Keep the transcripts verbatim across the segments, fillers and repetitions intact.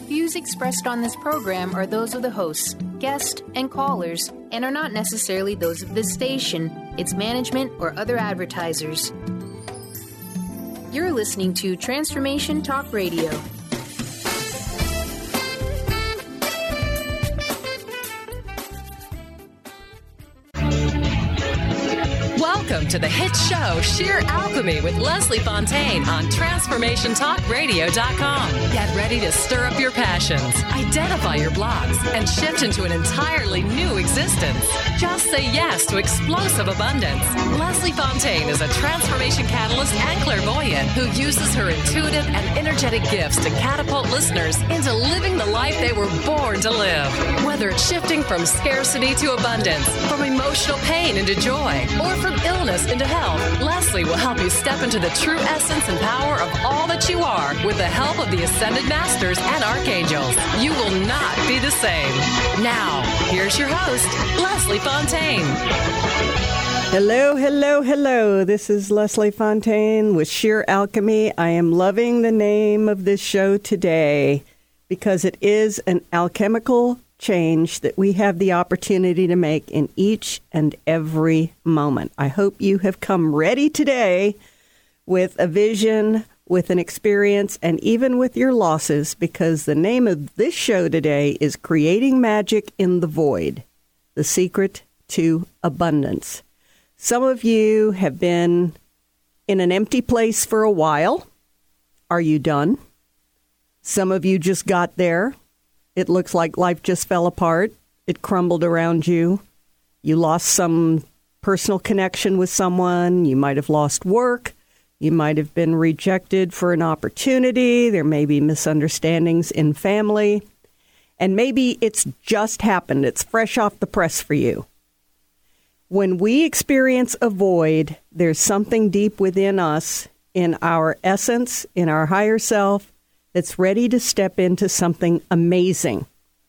views expressed on this program are those of the hosts, guests, and callers, and are not necessarily those of this station, its management, or other advertisers. You're listening to Transformation Talk Radio. Welcome to the hit show Sheer Alchemy with Leslie Fontaine on Transformation Talk Radio dot com. Get ready to stir up your passions, identify your blocks, and shift into an entirely new existence. Just say yes to explosive abundance. Leslie Fontaine is a transformation catalyst and clairvoyant who uses her intuitive and energetic gifts to catapult listeners into living the life they were born to live. Whether it's shifting from scarcity to abundance, from emotional pain into joy, or from illness into health, Leslie will help you step into the true essence and power of all that you are with the help of the Ascended Masters and Archangels. You will not be the same. Now, here's your host, Leslie Fontaine. Hello, hello, hello. This is Leslie Fontaine with Sheer Alchemy. I am loving the name of this show today because it is an alchemical change that we have the opportunity to make in each and every moment. I hope you have come ready today with a vision, with an experience, and even with your losses, because the name of this show today is Creating Magic in the Void, the Secret to Abundance. Some of you have been in an empty place for a while. Are you done? Some of you just got there. It looks like life just fell apart. It crumbled around you. You lost some personal connection with someone. You might have lost work. You might have been rejected for an opportunity. There may be misunderstandings in family. And maybe it's just happened. It's fresh off the press for you. When we experience a void, there's something deep within us, in our essence, in our higher self, that's ready to step into something amazing.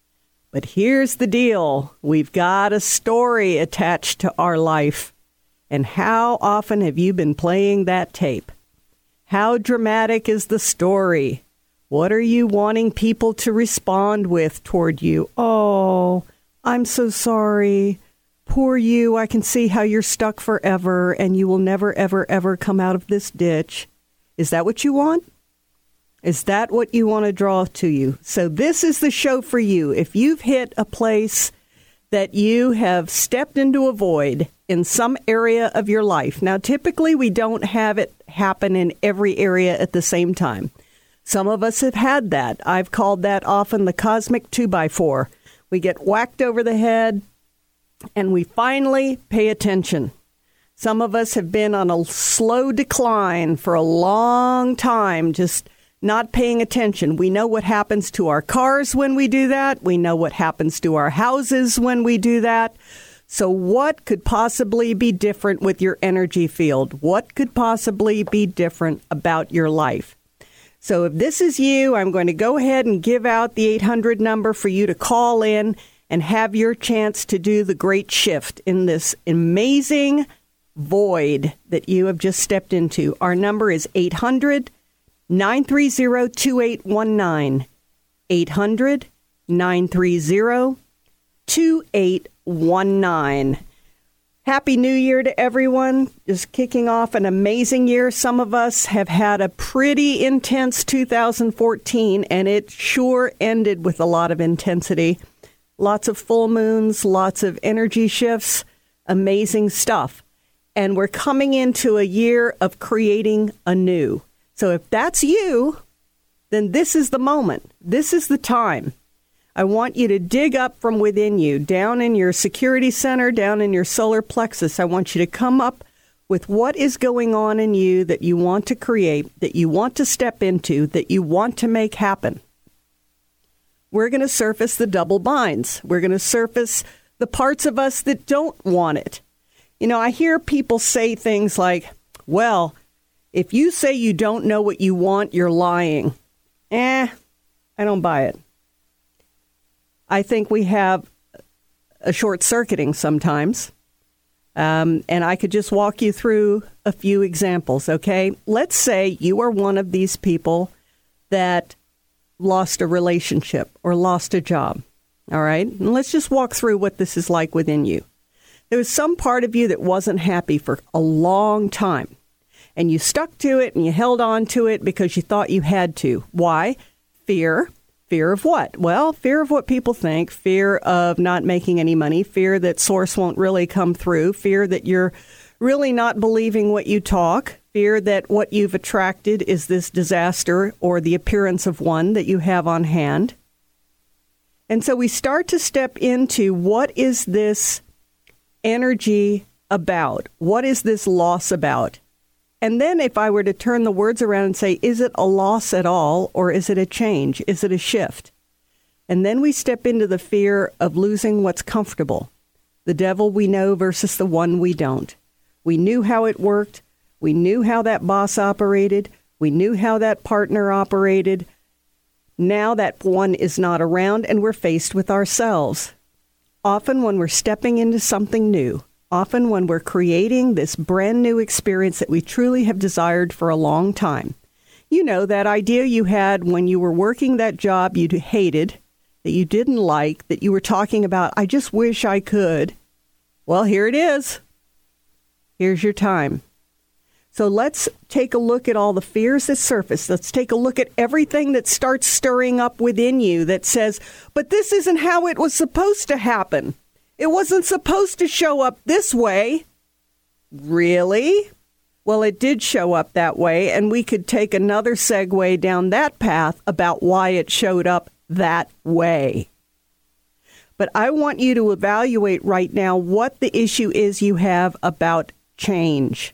But here's the deal. We've got a story attached to our life. And how often have you been playing that tape? How dramatic is the story? What are you wanting people to respond with toward you? Oh, I'm so sorry. Poor you. I can see how you're stuck forever and you will never, ever, ever come out of this ditch. Is that what you want? Is that what you want to draw to you? So this is the show for you. If you've hit a place that you have stepped into a void in some area of your life. Now, typically, we don't have it happen in every area at the same time. Some of us have had that. I've called that often the cosmic two by four. We get whacked over the head, and we finally pay attention. Some of us have been on a slow decline for a long time, just not paying attention. We know what happens to our cars when we do that. We know what happens to our houses when we do that. So what could possibly be different with your energy field? What could possibly be different about your life? So if this is you, I'm going to go ahead and give out the eight hundred number for you to call in and have your chance to do the great shift in this amazing void that you have just stepped into. Our number is eight hundred, nine three zero, two eight one nine. eight hundred, nine three zero, two eight one nine. Happy New Year to everyone. Just kicking off an amazing year. Some of us have had a pretty intense two thousand fourteen, and it sure ended with a lot of intensity. Lots of full moons, lots of energy shifts, amazing stuff. And we're coming into a year of creating anew. So if that's you, then this is the moment. This is the time. I want you to dig up from within you, down in your security center, down in your solar plexus. I want you to come up with what is going on in you that you want to create, that you want to step into, that you want to make happen. We're going to surface the double binds. We're going to surface the parts of us that don't want it. You know, I hear people say things like, well, if you say you don't know what you want, you're lying. Eh, I don't buy it. I think we have a short-circuiting sometimes. Um, and I could just walk you through a few examples, okay? Let's say you are one of these people that lost a relationship or lost a job. All right? And let's just walk through what this is like within you. There was some part of you that wasn't happy for a long time. And you stuck to it and you held on to it because you thought you had to. Why? Fear. Fear of what? Well, fear of what people think, fear of not making any money, fear that source won't really come through, fear that you're really not believing what you talk, fear that what you've attracted is this disaster or the appearance of one that you have on hand. And so we start to step into what is this energy about? What is this loss about? And then if I were to turn the words around and say, is it a loss at all, or is it a change? Is it a shift? And then we step into the fear of losing what's comfortable. The devil we know versus the one we don't. We knew how it worked. We knew how that boss operated. We knew how that partner operated. Now that one is not around and we're faced with ourselves. Often when we're stepping into something new, often when we're creating this brand new experience that we truly have desired for a long time. You know, that idea you had when you were working that job you hated, that you didn't like, that you were talking about, I just wish I could. Well, here it is. Here's your time. So let's take a look at all the fears that surface. Let's take a look at everything that starts stirring up within you that says, but this isn't how it was supposed to happen. It wasn't supposed to show up this way. Really? Well, it did show up that way, and we could take another segue down that path about why it showed up that way. But I want you to evaluate right now what the issue is you have about change.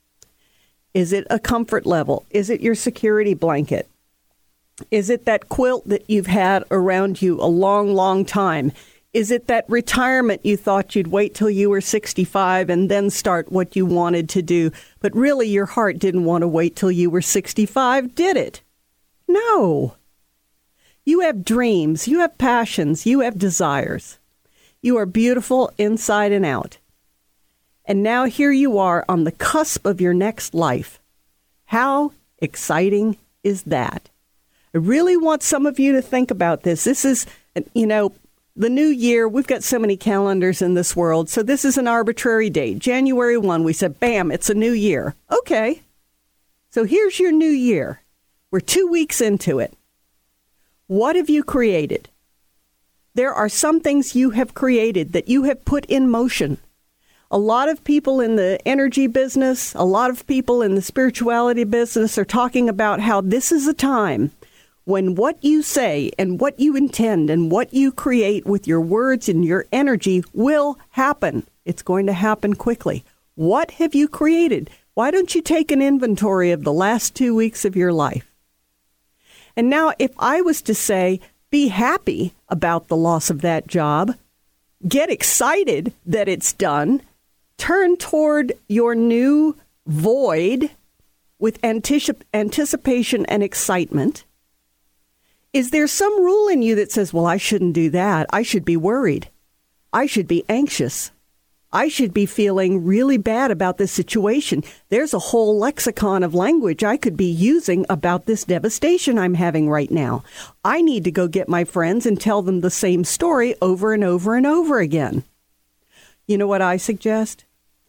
Is it a comfort level? Is it your security blanket? Is it that quilt that you've had around you a long, long time? Is it that retirement you thought you'd wait till you were sixty-five and then start what you wanted to do, but really your heart didn't want to wait till you were sixty-five, did it? No. You have dreams, you have passions, you have desires. You are beautiful inside and out. And now here you are on the cusp of your next life. How exciting is that? I really want some of you to think about this. This is, you know, the new year. We've got so many calendars in this world. So this is an arbitrary date. January first, we said, bam, it's a new year. Okay. So here's your new year. We're two weeks into it. What have you created? There are some things you have created that you have put in motion. A lot of people in the energy business, a lot of people in the spirituality business are talking about how this is a time when what you say and what you intend and what you create with your words and your energy will happen. It's going to happen quickly. What have you created? Why don't you take an inventory of the last two weeks of your life? And now, if I was to say, be happy about the loss of that job, get excited that it's done, turn toward your new void with anticip- anticipation and excitement. Is there some rule in you that says, well, I shouldn't do that. I should be worried. I should be anxious. I should be feeling really bad about this situation. There's a whole lexicon of language I could be using about this devastation I'm having right now. I need to go get my friends and tell them the same story over and over and over again. You know what I suggest?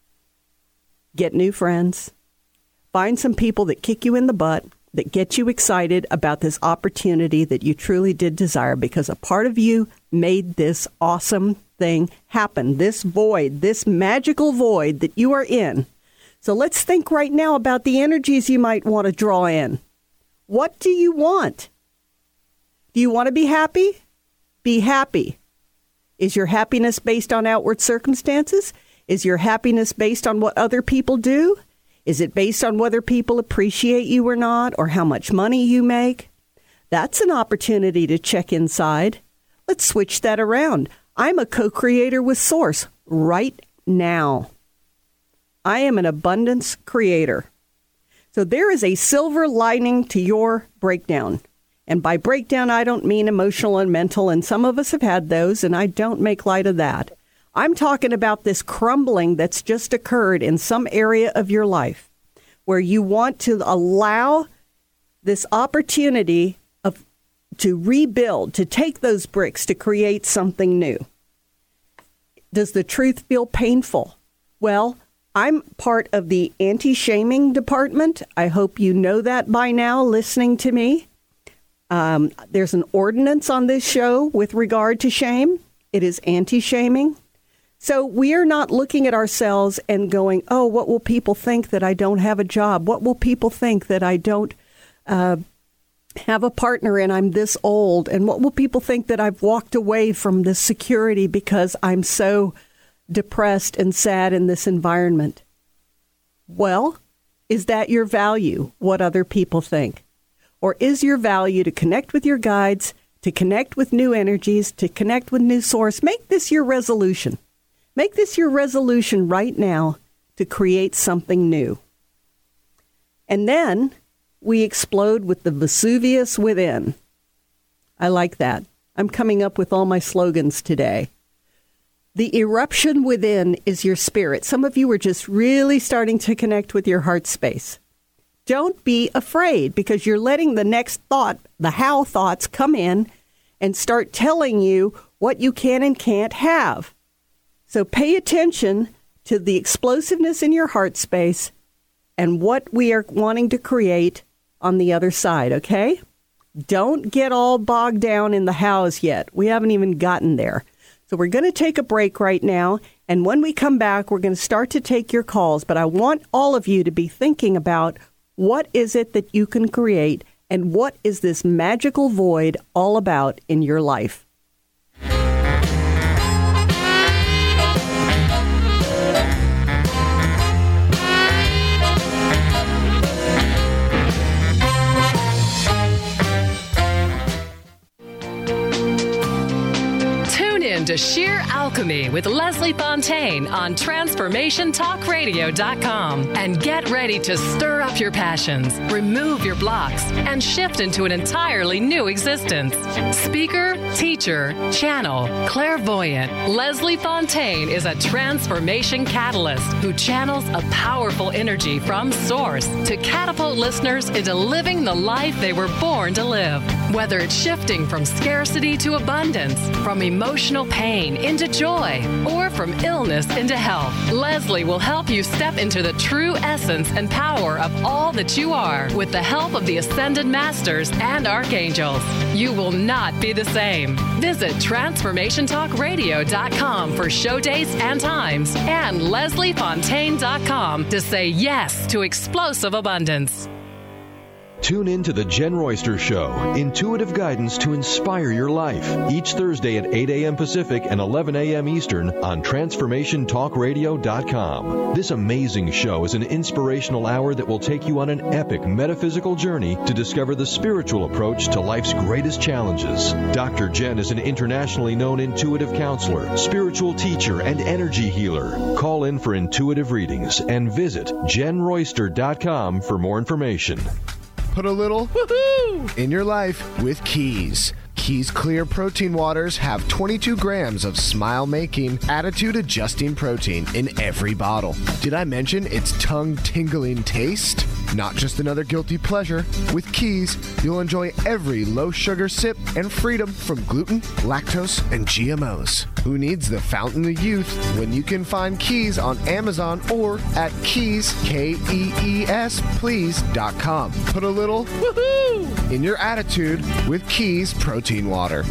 Get new friends. Find some people that kick you in the butt, that get you excited about this opportunity that you truly did desire, because a part of you made this awesome thing happen, this void, this magical void that you are in. So let's think right now about the energies you might want to draw in. What do you want? Do you want to be happy? Be happy. Is your happiness based on outward circumstances? Is your happiness based on what other people do? Is it based on whether people appreciate you or not, or how much money you make? That's an opportunity to check inside. Let's switch that around. I'm a co-creator with Source right now. I am an abundance creator. So there is a silver lining to your breakdown. And by breakdown, I don't mean emotional and mental, and some of us have had those, and I don't make light of that. I'm talking about this crumbling that's just occurred in some area of your life where you want to allow this opportunity of to rebuild, to take those bricks, to create something new. Does the truth feel painful? Well, I'm part of the anti-shaming department. I hope you know that by now, listening to me. Um, there's an ordinance on this show with regard to shame. It is anti-shaming. So we are not looking at ourselves and going, oh, what will people think that I don't have a job? What will people think that I don't uh, have a partner and I'm this old? And what will people think that I've walked away from this security because I'm so depressed and sad in this environment? Well, is that your value, what other people think? Or is your value to connect with your guides, to connect with new energies, to connect with new source? Make this your resolution. Make this your resolution right now to create something new. And then we explode with the Vesuvius within. I like that. I'm coming up with all my slogans today. The eruption within is your spirit. Some of you are just really starting to connect with your heart space. Don't be afraid, because you're letting the next thought, the how thoughts, come in and start telling you what you can and can't have. So pay attention to the explosiveness in your heart space and what we are wanting to create on the other side, okay? Don't get all bogged down in the hows yet. We haven't even gotten there. So we're going to take a break right now, and when we come back, we're going to start to take your calls. But I want all of you to be thinking about what is it that you can create and what is this magical void all about in your life. To Sheer Alchemy with Leslie Fontaine on Transformation Talk Radio dot com, and get ready to stir up your passions, remove your blocks, and shift into an entirely new existence. Speaker, teacher, channel, clairvoyant, Leslie Fontaine is a transformation catalyst who channels a powerful energy from source to catapult listeners into living the life they were born to live. Whether it's shifting from scarcity to abundance, from emotional pain into joy, or from illness into health, Leslie will help you step into the true essence and power of all that you are with the help of the Ascended Masters and Archangels. You will not be the same. Visit Transformation Talk Radio dot com for show dates and times, and Leslie Fontaine dot com to say yes to explosive abundance. Tune in to The Jen Royster Show, intuitive guidance to inspire your life, each Thursday at eight a.m. Pacific and eleven a.m. Eastern on Transformation Talk Radio dot com. This amazing show is an inspirational hour that will take you on an epic metaphysical journey to discover the spiritual approach to life's greatest challenges. Doctor Jen is an internationally known intuitive counselor, spiritual teacher, and energy healer. Call in for intuitive readings and visit Jen Royster dot com for more information. Put a little woohoo in your life with Keys. Keys Clear Protein Waters have twenty-two grams of smile-making, attitude-adjusting protein in every bottle. Did I mention its tongue-tingling taste? Not just another guilty pleasure. With Keys, you'll enjoy every low-sugar sip and freedom from gluten, lactose, and G M Os. Who needs the fountain of youth when you can find Keys on Amazon or at Keys, K E E S, please dot com. Put a little woohoo in your attitude with Keys Protein Water.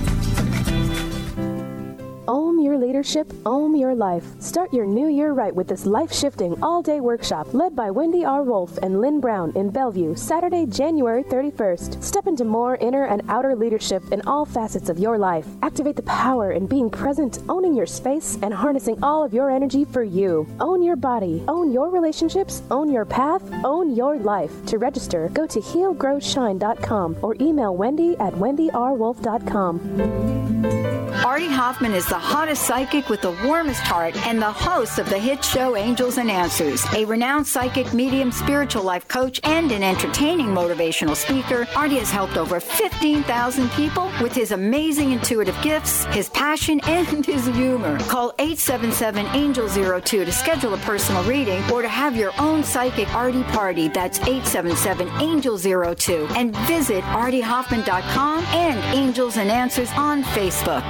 Own your leadership, own your life. Start your new year right with this life-shifting all-day workshop led by Wendy R. Wolf and Lynn Brown in Bellevue, Saturday, January thirty-first. Step into more inner and outer leadership in all facets of your life. Activate the power in being present, owning your space, and harnessing all of your energy for you. Own your body, own your relationships, own your path, own your life. To register, go to heal grow shine dot com or email Wendy at wendy r wolf dot com. Artie Hoffman is the hottest psychic with the warmest heart and the host of the hit show Angels and Answers. A renowned psychic, medium, spiritual life coach, and an entertaining motivational speaker, Artie has helped over fifteen thousand people with his amazing intuitive gifts, his passion, and his humor. Call eight seven seven, angel zero two to schedule a personal reading or to have your own psychic Artie party. That's eight seven seven, angel zero two. And visit artie hoffman dot com and Angels and Answers on Facebook.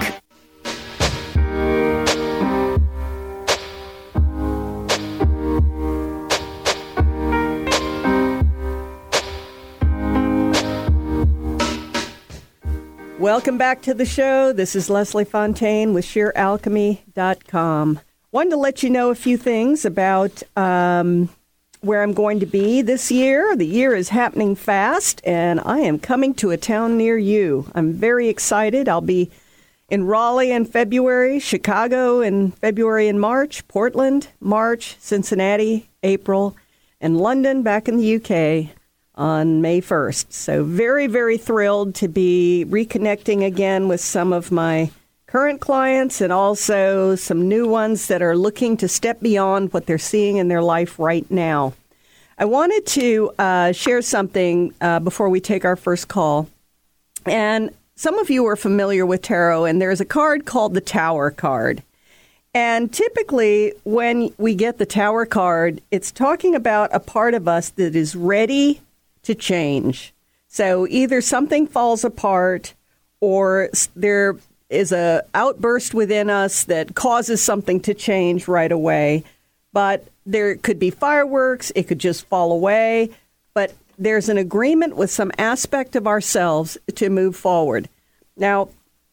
Welcome back to the show. This is Leslie Fontaine with sheer alchemy dot com. Wanted to let you know a few things about um, where I'm going to be this year. The year is happening fast, and I am coming to a town near you. I'm very excited. I'll be in Raleigh in February, Chicago in February and March, Portland, March, Cincinnati, April, and London back in the U K on May first. So very, very thrilled to be reconnecting again with some of my current clients and also some new ones that are looking to step beyond what they're seeing in their life right now. I wanted to uh, share something uh, before we take our first call. And some of you are familiar with tarot, and there's a card called the Tower card. And typically when we get the Tower card, it's talking about a part of us that is ready to change. So either something falls apart or there is a outburst within us that causes something to change right away. But there could be fireworks, it could just fall away, but there's an agreement with some aspect of ourselves to move forward. Now,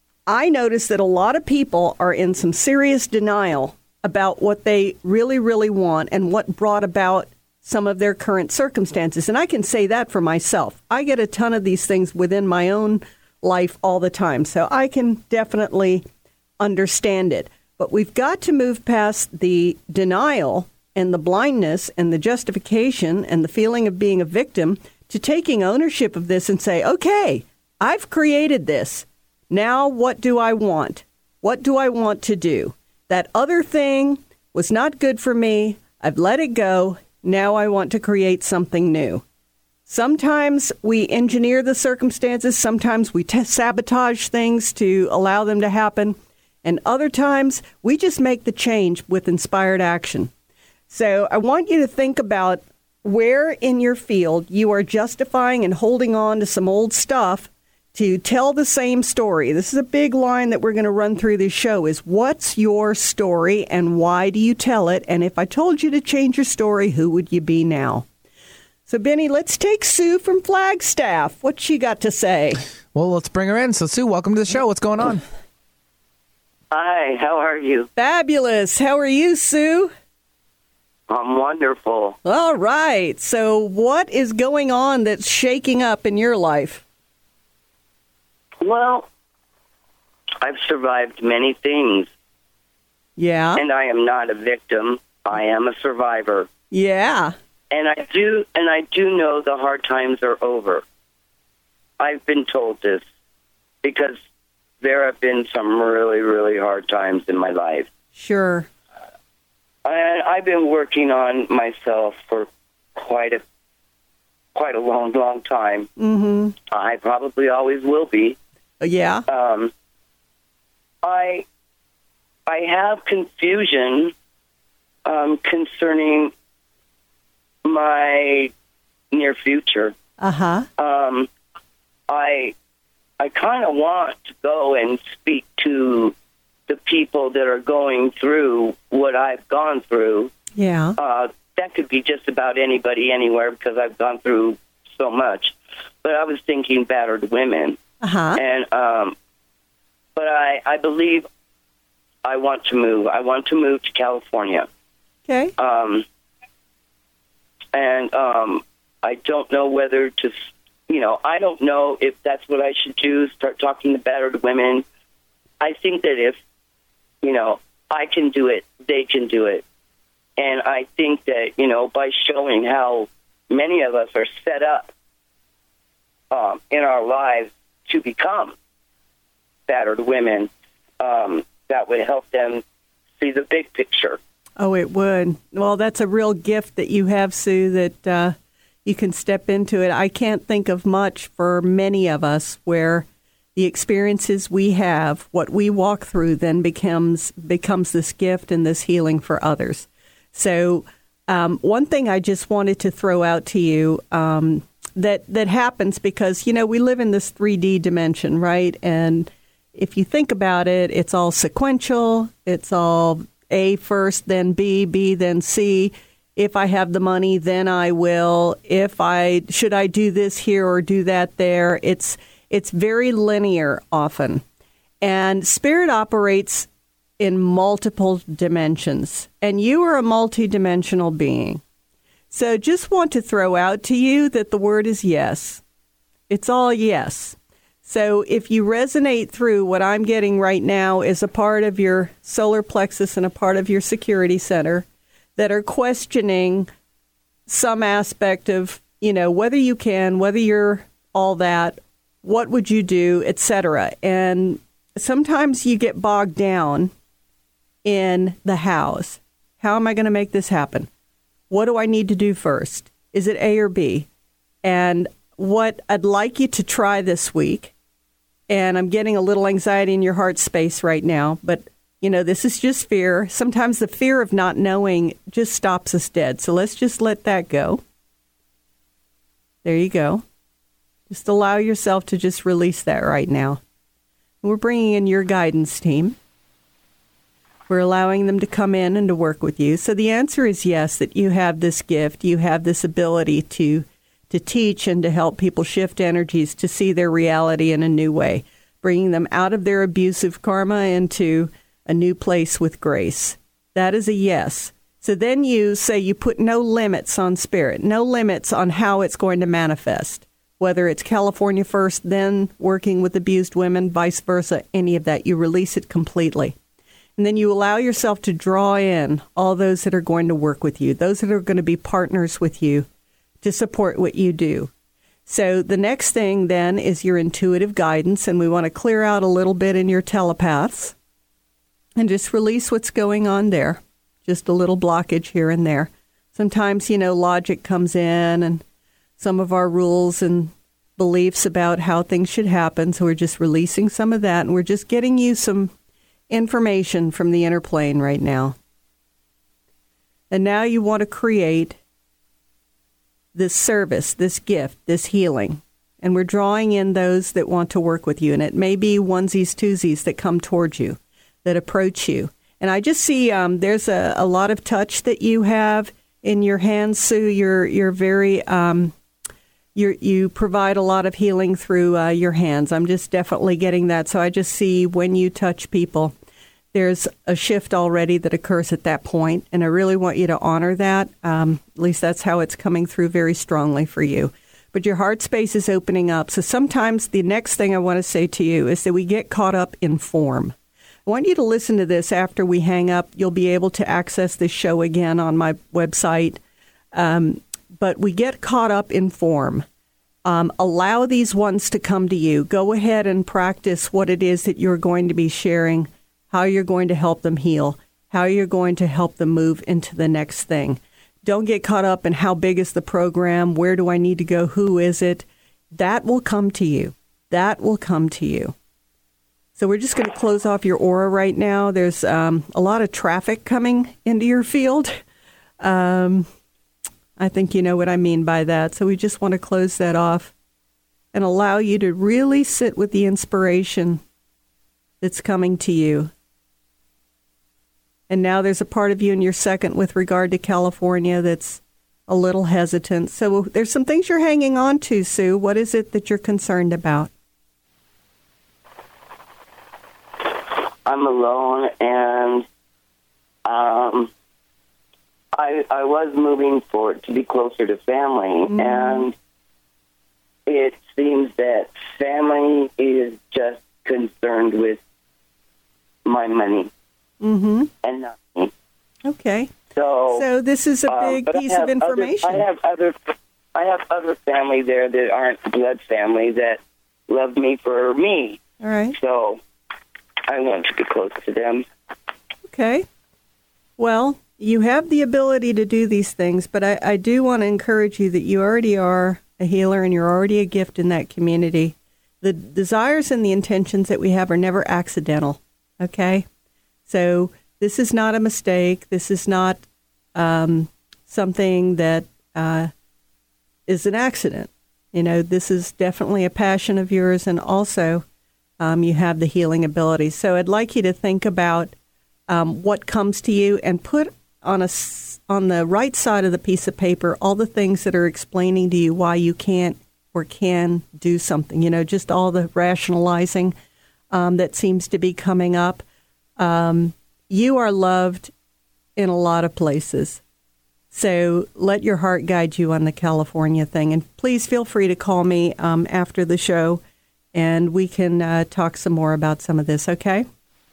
I notice that a lot of people are in some serious denial about what they really, really want and what brought about some of their current circumstances. And I can say that for myself. I get a ton of these things within my own life all the time, so I can definitely understand it. But we've got to move past the denial and the blindness and the justification and the feeling of being a victim to taking ownership of this and say, okay, I've created this. Now what do I want? What do I want to do? That other thing was not good for me. I've let it go. Now I want to create something new. Sometimes we engineer the circumstances. Sometimes we t- sabotage things to allow them to happen. And other times we just make the change with inspired action. So I want you to think about where in your field you are justifying and holding on to some old stuff to tell the same story. This is a big line that we're going to run through this show is what's your story and why do you tell it? And if I told you to change your story, who would you be now? So, Benny, let's take Sue from Flagstaff. What's she got to say? Well, let's bring her in. So, Sue, welcome to the show. What's going on? Hi, how are you? Fabulous. How are you, Sue? I'm wonderful. All right. So what is going on that's shaking up in your life? Well, I've survived many things. Yeah. And I am not a victim. I am a survivor. Yeah. And I do and I do know the hard times are over. I've been told this because there have been some really, really hard times in my life. Sure. And I've been working on myself for quite a quite a long, long time. Mm-hmm. I probably always will be. Yeah. Um, I I have confusion um, concerning my near future. Uh-huh. Um, I I kind of want to go and speak to the people that are going through what I've gone through. Yeah. Uh, that could be just about anybody, anywhere, because I've gone through so much. But I was thinking battered women. Uh-huh. And, um, but I, I believe I want to move. I want to move to California. Okay. Um, and um, I don't know whether to, you know, I don't know if that's what I should do, start talking to battered women. I think that if, you know, I can do it, they can do it. And I think that, you know, by showing how many of us are set up um, in our lives to become battered women, um, that would help them see the big picture. Oh, it would. Well, that's a real gift that you have, Sue, that uh, you can step into it. I can't think of much for many of us where the experiences we have, what we walk through, then becomes becomes this gift and this healing for others. So um, one thing I just wanted to throw out to you um, that, that happens because, you know, we live in this three D dimension, right? And if you think about it, it's all sequential. It's all A first, then B, B, then C. If I have the money, then I will. If I should I do this here or do that there? It's it's very linear often. And spirit operates in multiple dimensions. And you are a multidimensional being. So just want to throw out to you that the word is yes. It's all yes. So if you resonate through what I'm getting right now is a part of your solar plexus and a part of your security center that are questioning some aspect of, you know, whether you can, whether you're all that, what would you do, et cetera. And sometimes you get bogged down in the hows. How am I going to make this happen? What do I need to do first? Is it A or B? And what I'd like you to try this week, and I'm getting a little anxiety in your heart space right now, but, you know, this is just fear. Sometimes the fear of not knowing just stops us dead. So let's just let that go. There you go. Just allow yourself to just release that right now. We're bringing in your guidance team. We're allowing them to come in and to work with you. So the answer is yes, that you have this gift. You have this ability to to teach and to help people shift energies to see their reality in a new way, bringing them out of their abusive karma into a new place with grace. That is a yes. So then you say you put no limits on spirit, no limits on how it's going to manifest, whether it's California first, then working with abused women, vice versa, any of that. You release it completely. And then you allow yourself to draw in all those that are going to work with you, those that are going to be partners with you, to support what you do. So the next thing then is your intuitive guidance, and we want to clear out a little bit in your telepaths and just release what's going on there. Just a little blockage here and there. Sometimes, you know, logic comes in and some of our rules and beliefs about how things should happen. So we're just releasing some of that, and we're just getting you some information from the inner plane right now. And now you want to create this service, this gift, this healing. And we're drawing in those that want to work with you. And it may be onesies, twosies that come towards you, that approach you. And I just see um, there's a, a lot of touch that you have in your hands, Sue. You're you're very um, you you provide a lot of healing through uh, your hands. I'm just definitely getting that. So I just see when you touch people, there's a shift already that occurs at that point, and I really want you to honor that. Um, at least that's how it's coming through very strongly for you. But your heart space is opening up. So sometimes the next thing I want to say to you is that we get caught up in form. I want you to listen to this after we hang up. You'll be able to access this show again on my website. Um, but we get caught up in form. Um, allow these ones to come to you. Go ahead and practice what it is that you're going to be sharing, how you're going to help them heal, how you're going to help them move into the next thing. Don't get caught up in how big is the program, where do I need to go, who is it. That will come to you. That will come to you. So we're just going to close off your aura right now. There's um, a lot of traffic coming into your field. Um, I think you know what I mean by that. So we just want to close that off and allow you to really sit with the inspiration that's coming to you. And now there's a part of you in your second with regard to California that's a little hesitant. So there's some things you're hanging on to, Sue. What is it that you're concerned about? I'm alone, and um, I I was moving for to be closer to family, mm. and it seems that family is just concerned with my money. Mm-hmm. And not me. Okay. So, so this is a big um, piece of information. Other, I have other, I have other family there that aren't blood family that love me for me. All right. So I want to be close to them. Okay. Well, you have the ability to do these things, but I, I do want to encourage you that you already are a healer and you're already a gift in that community. The desires and the intentions that we have are never accidental, okay? So this is not a mistake. This is not um, something that uh, is an accident. You know, this is definitely a passion of yours, and also um, you have the healing ability. So I'd like you to think about um, what comes to you and put on a on the right side of the piece of paper all the things that are explaining to you why you can't or can do something. You know, just all the rationalizing um, that seems to be coming up. Um, you are loved in a lot of places. So let your heart guide you on the California thing. And please feel free to call me um, after the show, and we can uh, talk some more about some of this, okay?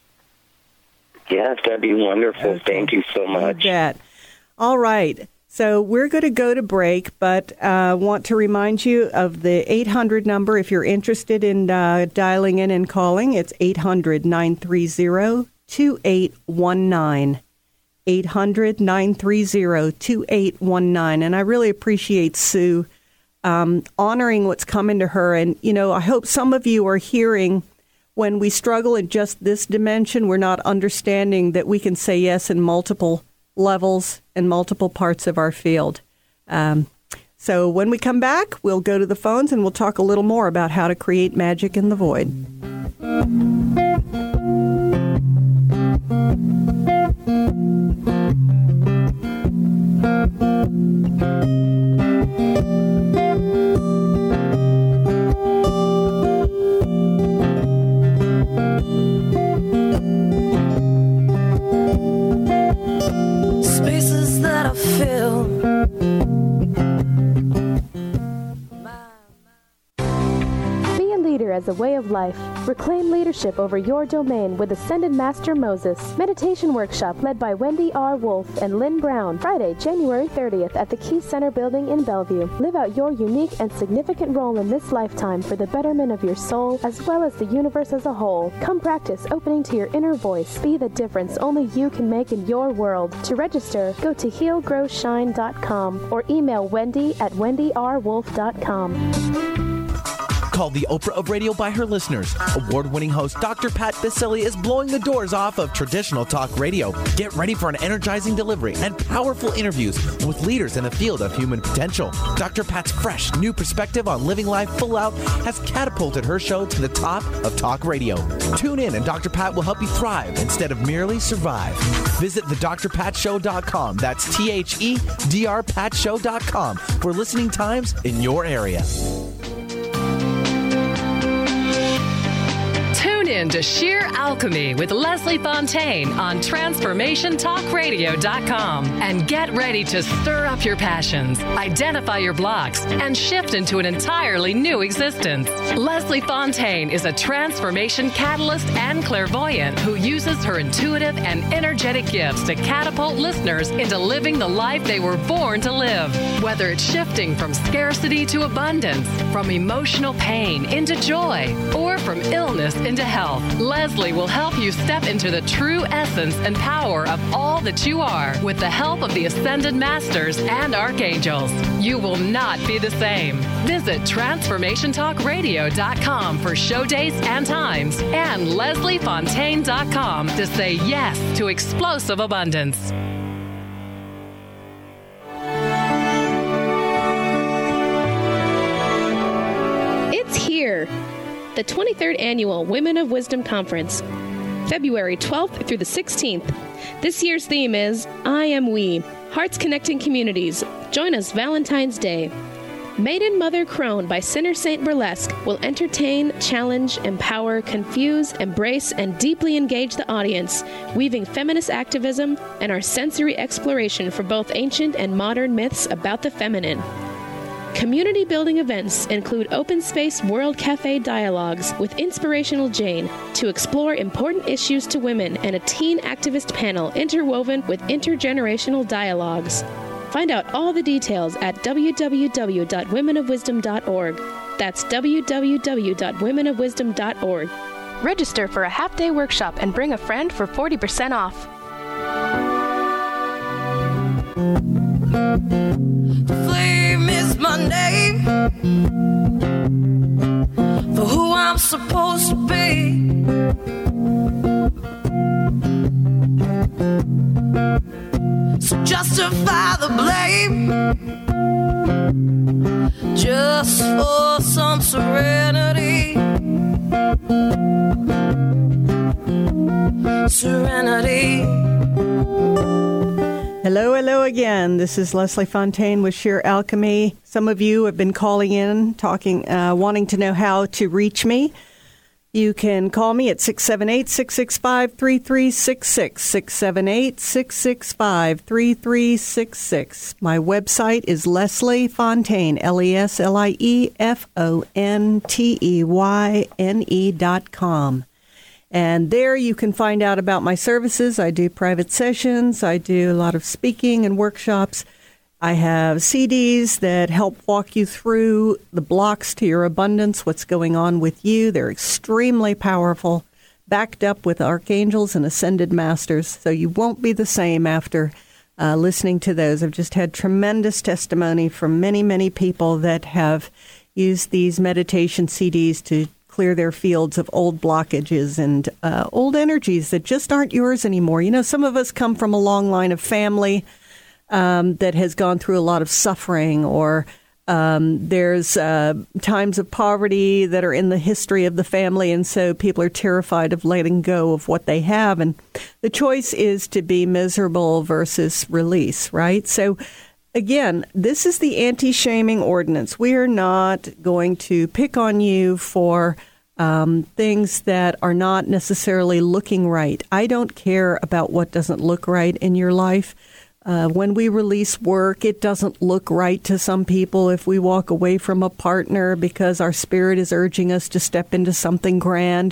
Yes, that'd be wonderful. Okay. Thank you so much. You bet. All right. So we're going to go to break, but I uh, want to remind you of the eight hundred number if you're interested in uh, dialing in and calling. It's eight hundred, nine three zero, two eight one nine. eight hundred, nine three zero, two eight one nine. And I really appreciate Sue um, honoring what's coming to her. And, you know, I hope some of you are hearing when we struggle in just this dimension, we're not understanding that we can say yes in multiple levels and multiple parts of our field. Um, so when we come back, we'll go to the phones and we'll talk a little more about how to create magic in the void. Spaces that I fill. Be a leader as a way of life. Reclaim leadership over your domain with Ascended Master Moses. Meditation workshop led by Wendy R. Wolf and Lynn Brown. Friday, January thirtieth at the Key Center building in Bellevue. Live out your unique and significant role in this lifetime for the betterment of your soul as well as the universe as a whole. Come practice opening to your inner voice. Be the difference only you can make in your world. To register, go to heal grow shine dot com or email Wendy at wendy r wolf dot com. Called the Oprah of radio by her listeners. Award-winning host Doctor Pat Baccili is blowing the doors off of traditional talk radio. Get ready for an energizing delivery and powerful interviews with leaders in the field of human potential. Doctor Pat's fresh, new perspective on living life full out has catapulted her show to the top of talk radio. Tune in and Doctor Pat will help you thrive instead of merely survive. Visit the dr pat show dot com. That's T H E D R pat show dot com for listening times in your area. Tune in to Sheer Alchemy with Leslie Fontaine on transformation talk radio dot com and get ready to stir up your passions, identify your blocks, and shift into an entirely new existence. Leslie Fontaine is a transformation catalyst and clairvoyant who uses her intuitive and energetic gifts to catapult listeners into living the life they were born to live. Whether it's shifting from scarcity to abundance, from emotional pain into joy, or from illness into health, Leslie will help you step into the true essence and power of all that you are with the help of the Ascended Masters and Archangels. You will not be the same. Visit transformation talk radio dot com for show dates and times and leslie fontaine dot com to say yes to explosive abundance. It's here. The twenty-third Annual Women of Wisdom Conference, February twelfth through the sixteenth. This year's theme is I Am We, Hearts Connecting Communities. Join us Valentine's Day. Maiden Mother Crone by Sinner Saint Burlesque will entertain, challenge, empower, confuse, embrace, and deeply engage the audience, weaving feminist activism and our sensory exploration for both ancient and modern myths about the feminine. Community building events include open space World Cafe dialogues with Inspirational Jane to explore important issues to women and a teen activist panel interwoven with intergenerational dialogues. Find out all the details at w w w dot women of wisdom dot org. That's w w w dot women of wisdom dot org. Register for a half-day workshop and bring a friend for forty percent off. Flame is my name for who I'm supposed to be. So justify the blame just for some serenity. Serenity. Hello, hello again. This is Leslie Fontaine with Sheer Alchemy. Some of you have been calling in, talking, uh, wanting to know how to reach me. You can call me at six seven eight, six six five, three three six six, six seven eight, six six five, three three six six. My website is Leslie Fontaine, L E S L I E F O N T E Y N E dot com. And there you can find out about my services. I do private sessions. I do a lot of speaking and workshops. I have C Ds that help walk you through the blocks to your abundance, what's going on with you. They're extremely powerful, backed up with archangels and ascended masters. So you won't be the same after uh, listening to those. I've just had tremendous testimony from many, many people that have used these meditation C Ds to clear their fields of old blockages and uh, old energies that just aren't yours anymore. You know, some of us come from a long line of family Um, that has gone through a lot of suffering, or um, there's uh, times of poverty that are in the history of the family, and so people are terrified of letting go of what they have. And the choice is to be miserable versus release, right? So, again, this is the anti-shaming ordinance. We are not going to pick on you for um, things that are not necessarily looking right. I don't care about what doesn't look right in your life. Uh, when we release work, it doesn't look right to some people if we walk away from a partner because our spirit is urging us to step into something grand.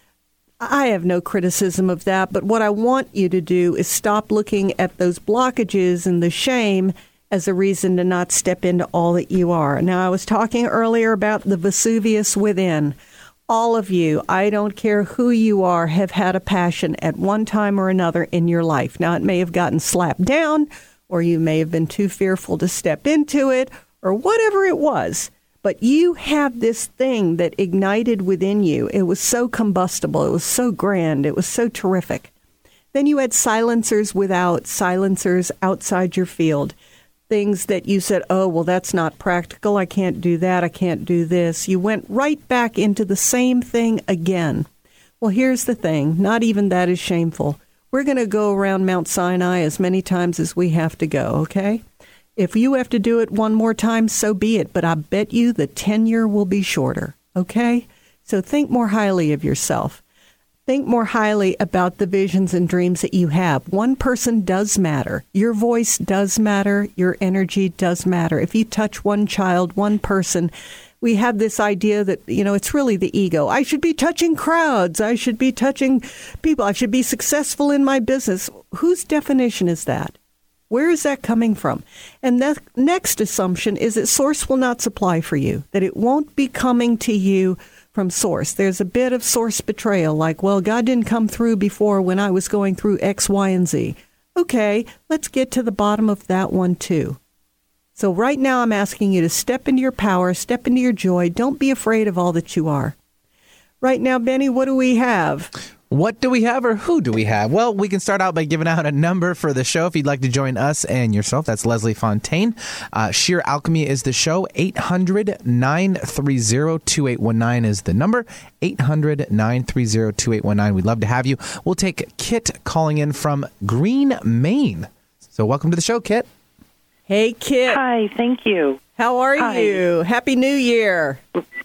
I have no criticism of that, but what I want you to do is stop looking at those blockages and the shame as a reason to not step into all that you are. Now, I was talking earlier about the Vesuvius within. All of you, I don't care who you are, have had a passion at one time or another in your life. Now, it may have gotten slapped down, or you may have been too fearful to step into it, or whatever it was. But you have this thing that ignited within you. It was so combustible. It was so grand. It was so terrific. Then you had silencers without, silencers outside your field. Things that you said, oh, well, that's not practical. I can't do that. I can't do this. You went right back into the same thing again. Well, here's the thing. Not even that is shameful. We're going to go around Mount Sinai as many times as we have to go, okay? If you have to do it one more time, so be it. But I bet you the tenure will be shorter, okay? So think more highly of yourself. Think more highly about the visions and dreams that you have. One person does matter. Your voice does matter. Your energy does matter. If you touch one child, one person, we have this idea that, you know, it's really the ego. I should be touching crowds. I should be touching people. I should be successful in my business. Whose definition is that? Where is that coming from? And the next assumption is that source will not supply for you, that it won't be coming to you from source. There's a bit of source betrayal, like, well, God didn't come through before when I was going through X, Y, and Z. Okay, let's get to the bottom of that one, too. So right now I'm asking you to step into your power, step into your joy. Don't be afraid of all that you are. Right now, Benny, what do we have? What do we have, or who do we have? Well, we can start out by giving out a number for the show if you'd like to join us and yourself. That's Leslie Fontaine. Uh, Sheer Alchemy is the show. eight hundred, nine three zero, two eight one nine is the number. eight hundred, nine three zero, two eight one nine. We'd love to have you. We'll take Kit calling in from Green, Maine. So welcome to the show, Kit. Hey, Kit. Hi, thank you. How are Hi. you? Happy New Year.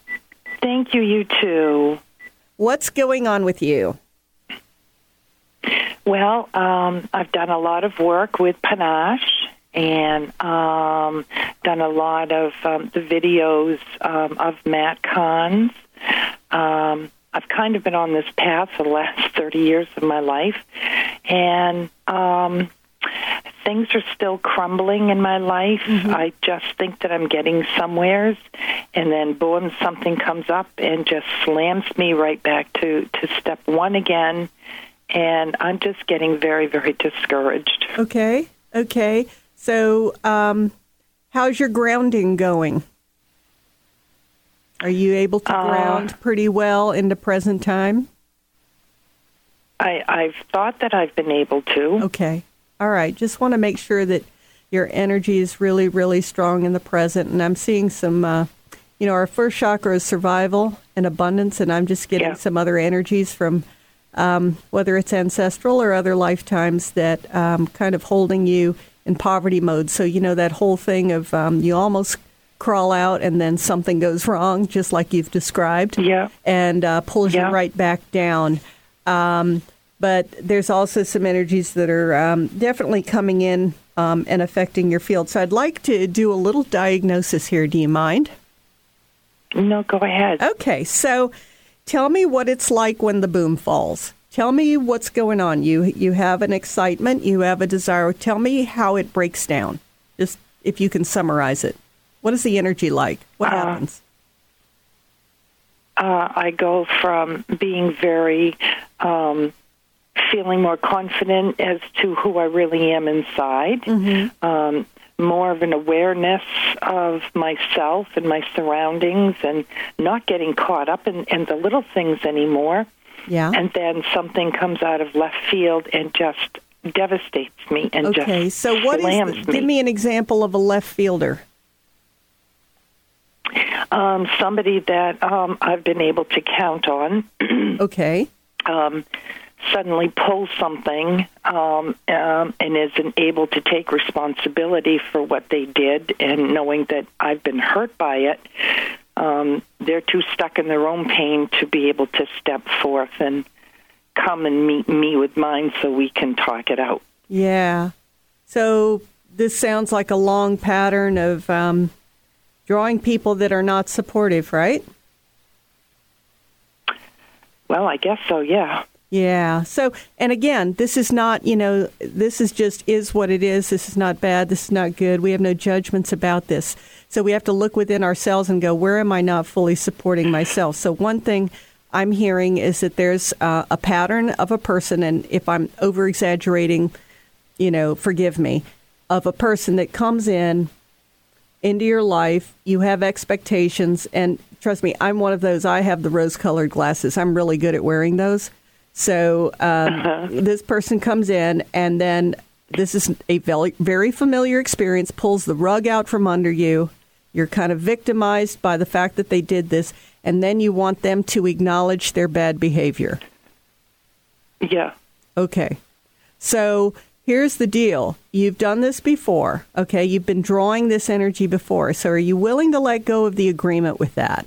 Thank you, you too. What's going on with you? Well, um, I've done a lot of work with Panache and um, done a lot of um, the videos um, of Matt Kahns. Um, I've kind of been on this path for the last thirty years of my life, and um, things are still crumbling in my life. Mm-hmm. I just think that I'm getting somewheres, and then boom, something comes up and just slams me right back to, to step one again. And I'm just getting very, very discouraged. Okay, okay. So, um, how's your grounding going? Are you able to ground uh, pretty well into present time? I, I've thought that I've been able to. Okay. All right. Just want to make sure that your energy is really, really strong in the present. And I'm seeing some, uh, you know, our first chakra is survival and abundance, and I'm just getting yeah. some other energies from um, whether it's ancestral or other lifetimes that um, kind of holding you in poverty mode. So, you know, that whole thing of um, you almost crawl out and then something goes wrong, just like you've described, yeah. and uh, pulls yeah. you right back down. Um, but there's also some energies that are um, definitely coming in um, and affecting your field. So I'd like to do a little diagnosis here. Do you mind? No, go ahead. Okay, so tell me what it's like when the boom falls. Tell me what's going on. You you have an excitement, you have a desire. Tell me how it breaks down, just if you can summarize it. What is the energy like? What uh, happens? Uh, I go from being very, um, feeling more confident as to who I really am inside, mm-hmm. um, more of an awareness of myself and my surroundings, and not getting caught up in, in the little things anymore. Yeah. And then something comes out of left field and just devastates me and okay, just so what slams is me. Give me an example of a left fielder. Um, somebody that um, I've been able to count on. Okay. Um, suddenly pulls something um, um, and isn't able to take responsibility for what they did, and knowing that I've been hurt by it, um, they're too stuck in their own pain to be able to step forth and come and meet me with mine so we can talk it out. Yeah. So this sounds like a long pattern of um, drawing people that are not supportive, right? Well, I guess so, yeah. Yeah. So, and again, this is not, you know, this is just is what it is. This is not bad. This is not good. We have no judgments about this. So we have to look within ourselves and go, where am I not fully supporting myself? So one thing I'm hearing is that there's uh, a pattern of a person, and if I'm over-exaggerating, you know, forgive me, of a person that comes in into your life, you have expectations, and trust me, I'm one of those. I have the rose-colored glasses. I'm really good at wearing those. So um, uh-huh. this person comes in, and then this is a very, very familiar experience, pulls the rug out from under you. You're kind of victimized by the fact that they did this, and then you want them to acknowledge their bad behavior. Yeah. Okay. So here's the deal. You've done this before, okay? You've been drawing this energy before. So are you willing to let go of the agreement with that?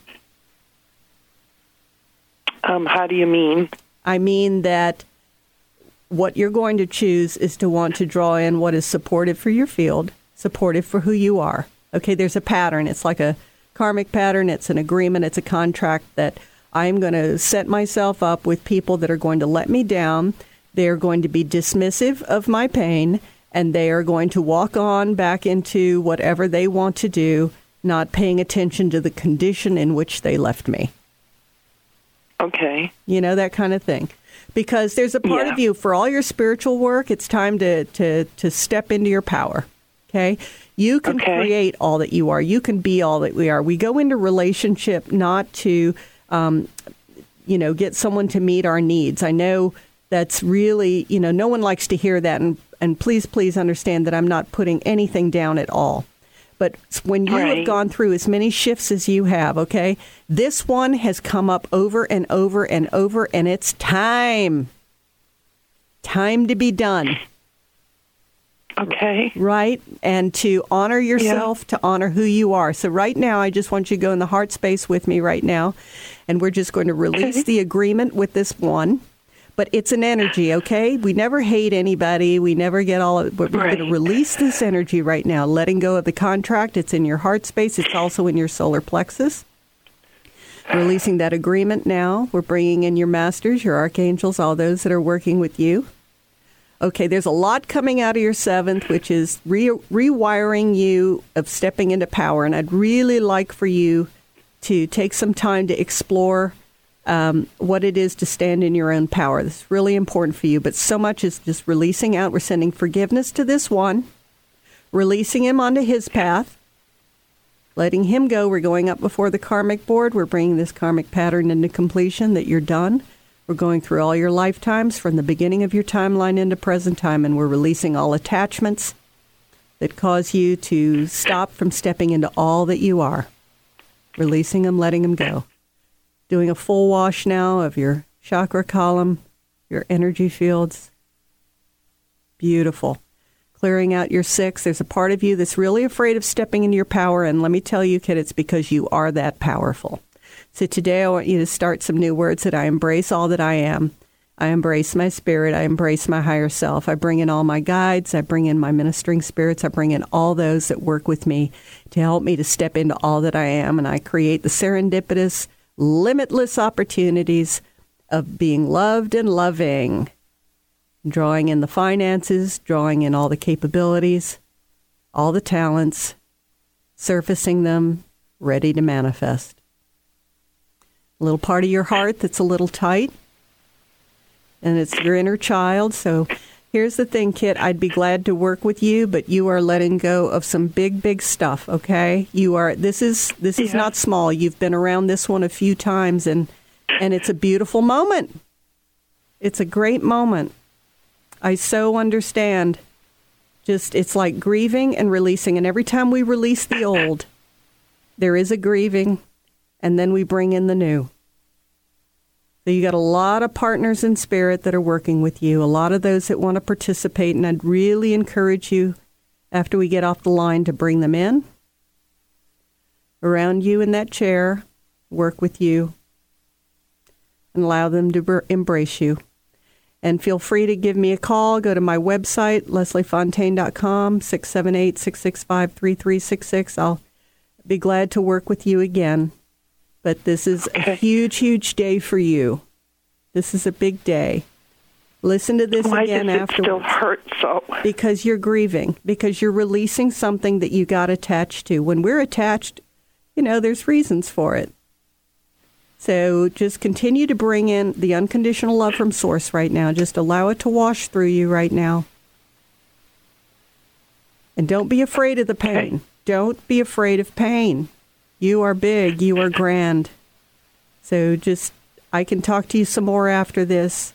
Um, how do you mean? I mean that what you're going to choose is to want to draw in what is supportive for your field, supportive for who you are. Okay, there's a pattern. It's like a karmic pattern. It's an agreement. It's a contract that I'm going to set myself up with people that are going to let me down. They're going to be dismissive of my pain, and they are going to walk on back into whatever they want to do, not paying attention to the condition in which they left me. Okay. You know, that kind of thing. Because there's a part yeah. of you, for all your spiritual work, it's time to, to, to step into your power. Okay? You can okay. create all that you are. You can be all that we are. We go into relationship not to, um, you know, get someone to meet our needs. I know that's really, you know, no one likes to hear that. And, and please, please understand that I'm not putting anything down at all. But when you right. have gone through as many shifts as you have, okay, this one has come up over and over and over, and it's time. Time to be done. Okay. Right? And to honor yourself, yeah. to honor who you are. So right now, I just want you to go in the heart space with me right now, and we're just going to release okay. the agreement with this one. But it's an energy, okay? We never hate anybody. We never get all of it. But we're right. going to release this energy right now, letting go of the contract. It's in your heart space. It's also in your solar plexus. Releasing that agreement now. We're bringing in your masters, your archangels, all those that are working with you. Okay, there's a lot coming out of your seventh, which is re- rewiring you of stepping into power. And I'd really like for you to take some time to explore Um, what it is to stand in your own power. This is really important for you, but so much is just releasing out. We're sending forgiveness to this one, releasing him onto his path, letting him go. We're going up before the karmic board. We're bringing this karmic pattern into completion, that you're done. We're going through all your lifetimes from the beginning of your timeline into present time, and we're releasing all attachments that cause you to stop from stepping into all that you are. Releasing them, letting them go. Doing a full wash now of your chakra column, your energy fields. Beautiful. Clearing out your six. There's a part of you that's really afraid of stepping into your power, and let me tell you, kid, it's because you are that powerful. So today I want you to start some new words that I embrace all that I am. I embrace my spirit. I embrace my higher self. I bring in all my guides. I bring in my ministering spirits. I bring in all those that work with me to help me to step into all that I am. And I create the serendipitous, limitless opportunities of being loved and loving. Drawing in the finances, drawing in all the capabilities, all the talents, surfacing them, ready to manifest. A little part of your heart that's a little tight. And it's your inner child. So here's the thing, Kit. I'd be glad to work with you, but you are letting go of some big, big stuff, okay? You are. This is this is yeah. not small. You've been around this one a few times, and and it's a beautiful moment. It's a great moment. I so understand. Just, it's like grieving and releasing. And every time we release the old, there is a grieving, and then we bring in the new. So you got a lot of partners in spirit that are working with you, a lot of those that want to participate, and I'd really encourage you, after we get off the line, to bring them in, around you in that chair, work with you, and allow them to ber- embrace you. And feel free to give me a call. Go to my website, leslie fontaine dot com, six seven eight, six six five, three three six six. I'll be glad to work with you again. But this is okay. a huge, huge day for you. This is a big day. Listen to this Why again does it afterwards. still hurt so? Because you're grieving. Because you're releasing something that you got attached to. When we're attached, you know, there's reasons for it. So just continue to bring in the unconditional love from Source right now. Just allow it to wash through you right now. And don't be afraid of the pain. Okay. Don't be afraid of pain. You are big. You are grand. So just, I can talk to you some more after this.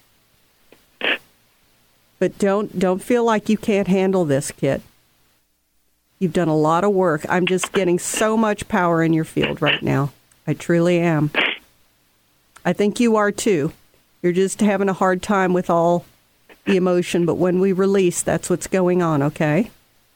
But don't don't feel like you can't handle this, kid. You've done a lot of work. I'm just getting so much power in your field right now. I truly am. I think you are too. You're just having a hard time with all the emotion, but when we release, that's what's going on, okay?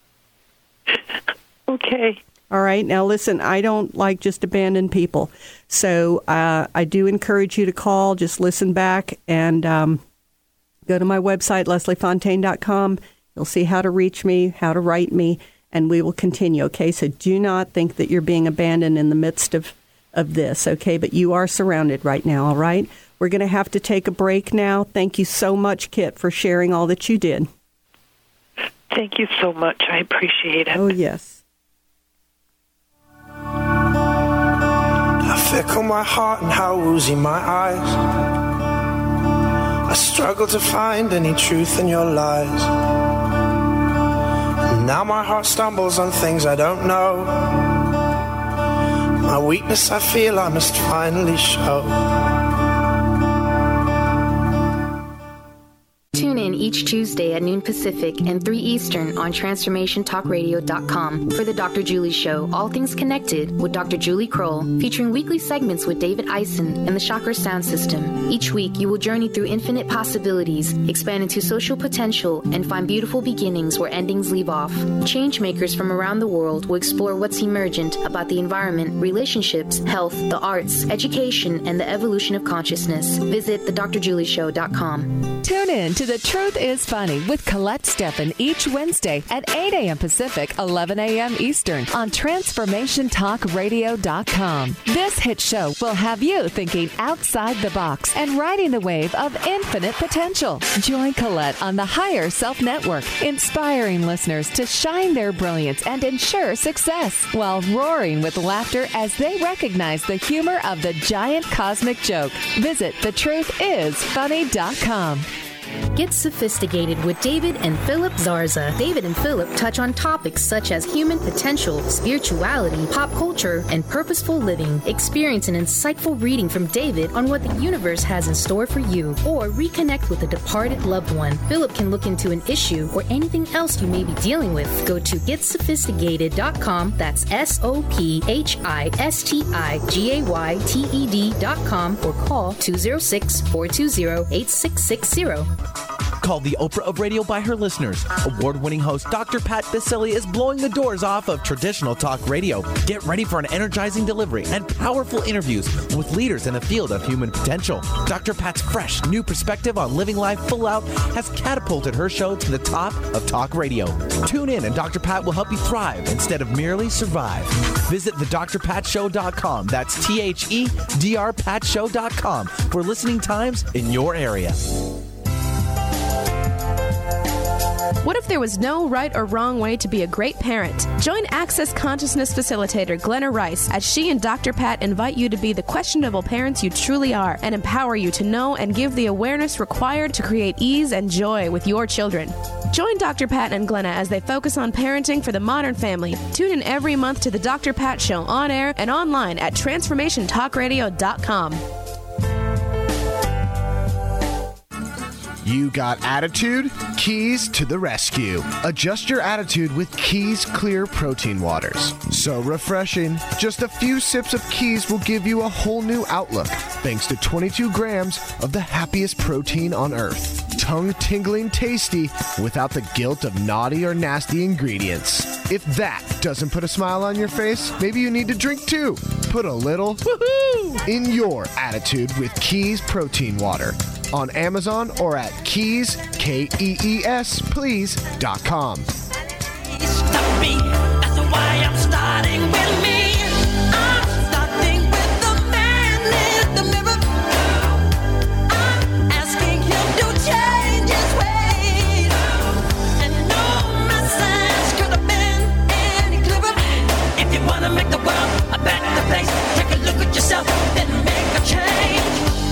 Okay. All right. Now, listen, I don't like just abandon people. So uh, I do encourage you to call. Just listen back and um, go to my website, leslie fontaine dot com. You'll see how to reach me, how to write me, and we will continue. Okay. So do not think that you're being abandoned in the midst of, of this. Okay. But you are surrounded right now. All right. We're going to have to take a break now. Thank you so much, Kit, for sharing all that you did. Thank you so much. I appreciate it. Oh, yes. How fickle my heart and how woozy my eyes. I struggle to find any truth in your lies. And now my heart stumbles on things I don't know. My weakness I feel I must finally show. Tune in each Tuesday at noon Pacific and three Eastern on transformation talk radio dot com for the Doctor Julie Show, All Things Connected with Doctor Julie Kroll, featuring weekly segments with David Eisen and the Chakra Sound System. Each week, you will journey through infinite possibilities, expand into social potential, and find beautiful beginnings where endings leave off. Changemakers from around the world will explore what's emergent about the environment, relationships, health, the arts, education, and the evolution of consciousness. Visit the dr julie show dot com. Tune in to The Truth is Funny with Colette Steffen each Wednesday at eight a.m. Pacific, eleven a.m. Eastern on transformation talk radio dot com. This hit show will have you thinking outside the box and riding the wave of infinite potential. Join Colette on the Higher Self Network, inspiring listeners to shine their brilliance and ensure success while roaring with laughter as they recognize the humor of the giant cosmic joke. Visit the truth is funny dot com. Get sophisticated with David and Philip Zarza. David and Philip touch on topics such as human potential, spirituality, pop culture, and purposeful living. Experience an insightful reading from David on what the universe has in store for you, or reconnect with a departed loved one. Philip can look into an issue or anything else you may be dealing with. Go to get sophisticated dot com. That's S O P H I S T I G A Y T E D dot com, or call two oh six, four two zero, eight six six zero. Called the Oprah of Radio by her listeners, award-winning host Doctor Pat Baccili is blowing the doors off of traditional talk radio. Get ready for an energizing delivery and powerful interviews with leaders in the field of human potential. Doctor Pat's fresh, new perspective on living life full out has catapulted her show to the top of talk radio. Tune in and Doctor Pat will help you thrive instead of merely survive. Visit the dr pat show dot com. That's T H E D R pat show dot com for listening times in your area. What if there was no right or wrong way to be a great parent? Join Access Consciousness Facilitator Glenna Rice as she and Doctor Pat invite you to be the questionable parents you truly are and empower you to know and give the awareness required to create ease and joy with your children. Join Doctor Pat and Glenna as they focus on parenting for the modern family. Tune in every month to the Doctor Pat Show on air and online at transformation talk radio dot com. You got attitude? Keys to the rescue. Adjust your attitude with Keys Clear Protein Waters. So refreshing. Just a few sips of Keys will give you a whole new outlook, thanks to twenty-two grams of the happiest protein on earth. Tongue-tingling tasty without the guilt of naughty or nasty ingredients. If that doesn't put a smile on your face, maybe you need to drink too. Put a little woohoo in your attitude with Keys Protein Water. On Amazon or at keys, K E E S, please, dot com. Stop me, that's why I'm starting with me. I'm starting with the man in the mirror. I'm asking him to change his ways. And no message could have been any clearer. If you want to make the world a better place, take a look at yourself, then make a change.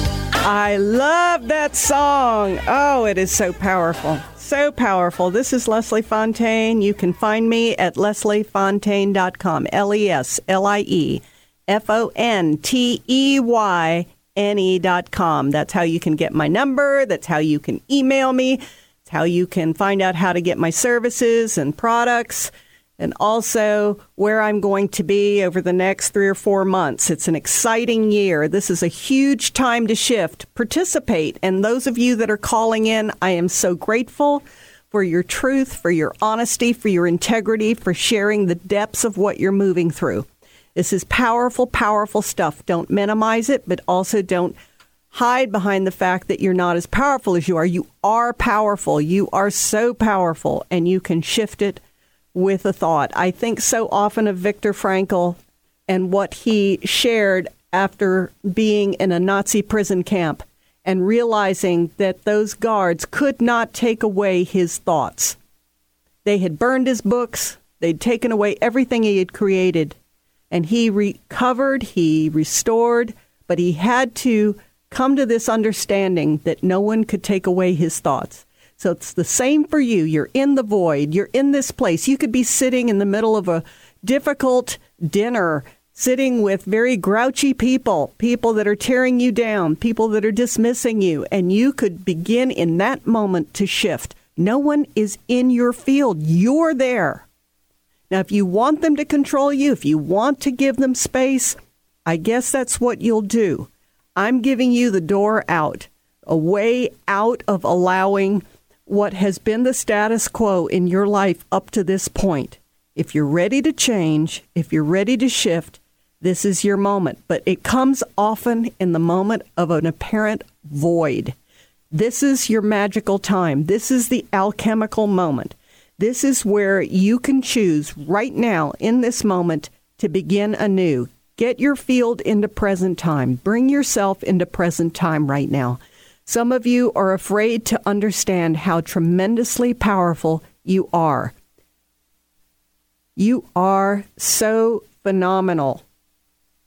I love that song. Oh, it is so powerful. So powerful. This is Leslie Fontaine. You can find me at leslie fontaine dot com. L E S L I E F O N T E Y N E dot com. That's how you can get my number. That's how you can email me. It's how you can find out how to get my services and products, and also where I'm going to be over the next three or four months. It's an exciting year. This is a huge time to shift. Participate. And those of you that are calling in, I am so grateful for your truth, for your honesty, for your integrity, for sharing the depths of what you're moving through. This is powerful, powerful stuff. Don't minimize it, but also don't hide behind the fact that you're not as powerful as you are. You are powerful. You are so powerful, and you can shift it with a thought. I think so often of Viktor Frankl and what he shared after being in a Nazi prison camp and realizing that those guards could not take away his thoughts. They had burned his books. They'd taken away everything he had created. And he recovered, he restored, but he had to come to this understanding that no one could take away his thoughts. So it's the same for you. You're in the void. You're in this place. You could be sitting in the middle of a difficult dinner, sitting with very grouchy people, people that are tearing you down, people that are dismissing you, and you could begin in that moment to shift. No one is in your field. You're there. Now, if you want them to control you, if you want to give them space, I guess that's what you'll do. I'm giving you the door out, a way out of allowing what has been the status quo in your life up to this point. If you're ready to change, if you're ready to shift, this is your moment. But it comes often in the moment of an apparent void. This is your magical time. This is the alchemical moment. This is where you can choose right now in this moment to begin anew. Get your field into present time. Bring yourself into present time right now. Some of you are afraid to understand how tremendously powerful you are. You are so phenomenal.